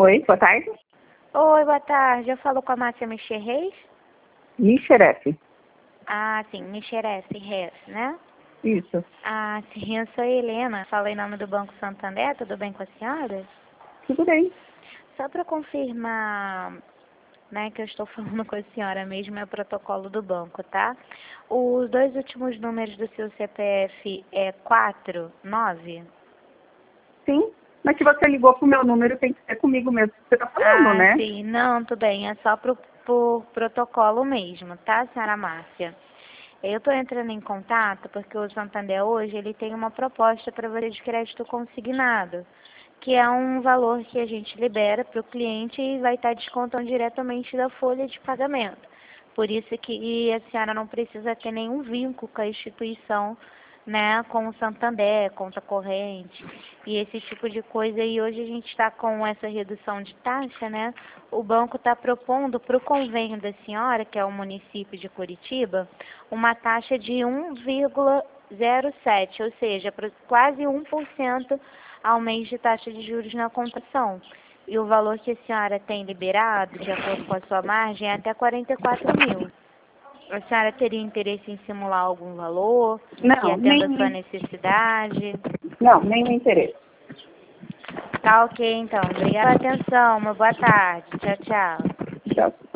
Oi, boa tarde. Oi, boa tarde. Eu falo com a Márcia Michel Reis? Micheref. Ah, sim, Micheref Reis, né? Isso. Ah, sim, eu sou a Helena. Falo em nome do Banco Santander. Tudo bem com a senhora? Tudo bem. Só para confirmar, né, que eu estou falando com a senhora mesmo, é o protocolo do banco, tá? Os dois últimos números do seu CPF é 49? Sim. Mas se você ligou pro meu número, tem que ser comigo mesmo que você tá falando, né? Sim. Não, tudo bem. É só por protocolo mesmo, tá, senhora Márcia? Eu estou entrando em contato porque o Santander hoje ele tem uma proposta para você de crédito consignado, que é um valor que a gente libera para o cliente e vai estar descontando diretamente da folha de pagamento. Por isso que a senhora não precisa ter nenhum vínculo com a instituição, né, com o Santander, conta corrente e esse tipo de coisa. E hoje a gente está com essa redução de taxa, né? O banco está propondo para o convênio da senhora, que é o município de Curitiba, uma taxa de 1,07, ou seja, quase 1% ao mês de taxa de juros na contação. E o valor que a senhora tem liberado, de acordo com a sua margem, é até 44 mil. A senhora teria interesse em simular algum valor que Não, atenda a sua necessidade? nem me interessa. Tá ok, então. Obrigada pela atenção. Uma boa tarde. Tchau, tchau. Tchau.